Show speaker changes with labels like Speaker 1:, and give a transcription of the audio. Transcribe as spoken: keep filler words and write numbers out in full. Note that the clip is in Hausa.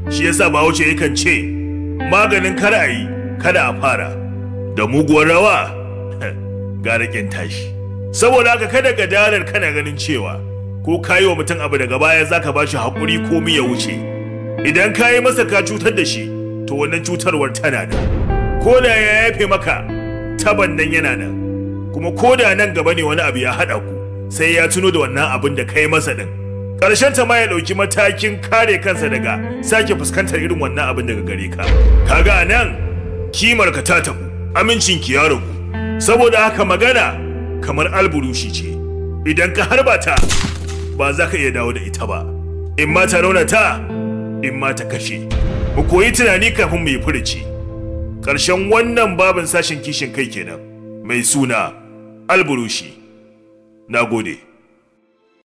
Speaker 1: shi yasa Bahaushe yakan ce maganin kar a yi kada a fara da muguwar rawa gara kin tashi. Saboda haka kada ka darar kana ganin cewa ko kayi wa mutum abu daga baya zaka bashi hakuri ko mi ya wuce. Idan kayi masa ka cutar da shi to wannan cutarwar tana nan. Ko da ya yafe maka taban nan yana nan. Kuma ko da nan gaba ne wani abu ya haɗa ku sai ya tuno da wannan abin da kai masa din. Ƙarshen ta ma ya ɗauki matakin kare kansa daga sake fuskantar irin wannan abin daga gare ka. Kaga nan kimar ka ta tabu, amincin ki ya ragu. Saboda haka magana kamar alburushi ce. Idan ka harba ta ba za ka iya dawo da ita ba. In ma ta raunata, in ma ta kashe. Mu koyi tunani kafin mu yi furuci. Ƙarshen wannan babin sashen kishin kai kenan. Mai suna alburushi. Na gode.